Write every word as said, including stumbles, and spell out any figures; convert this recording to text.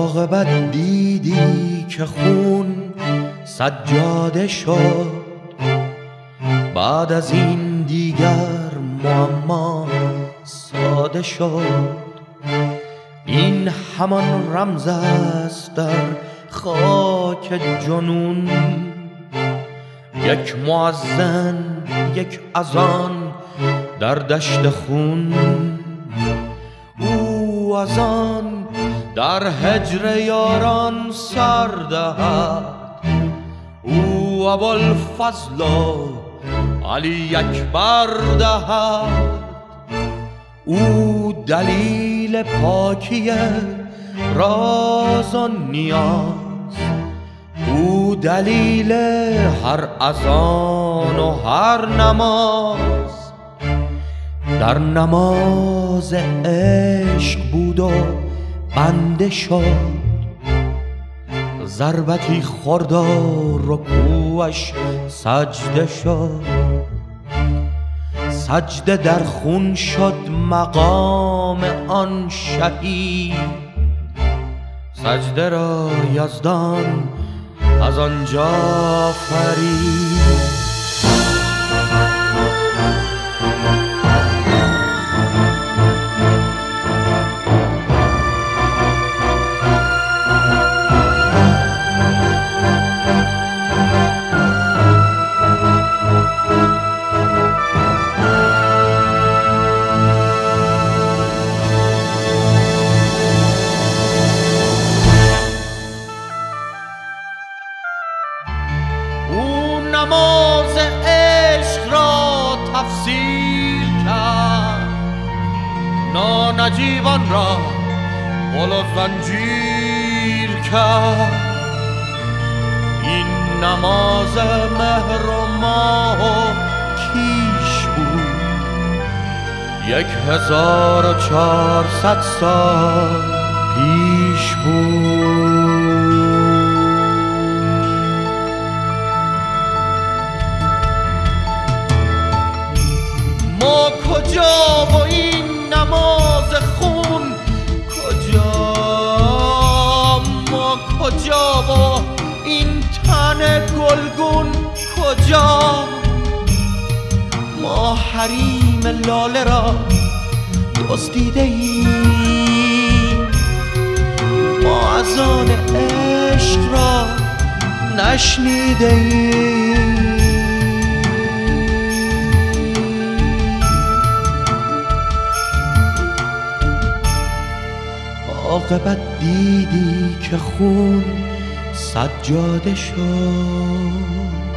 عاقبت دیدی که خون سجاده شد، بعد از این دیگر معما ساده شد. این همان رمز است در خاک جنون، یک مؤذن یک اذان در دشت خون. او از آن در هجر یاران سر دهد، او ابوالفضل علی اکبر دهد. او دلیل پاکی راز و نیاز، او دلیل هر اذان و هر نماز. در نماز عشق بود و بنده شد، ضربتی خورد و رکوعش سجده شد. سجده در خون شد مقام آن شهید، سجده را یزدان از آنجا فرید. نماز عشق را تفسیر کرد، نانجیبان را غل و زنجیر کرد. این نماز مهر و ماه و کیش بود، یک هزار و چهارصد سال پیش بود. ما کجا و این نماز خون کجا؟ ما کجا و این تن گلگون کجا؟ ما حریم لاله را دزدیده ایم، ما اذان عشق را نشنیده ایم. عاقبت دیدی که خون سجاده شد،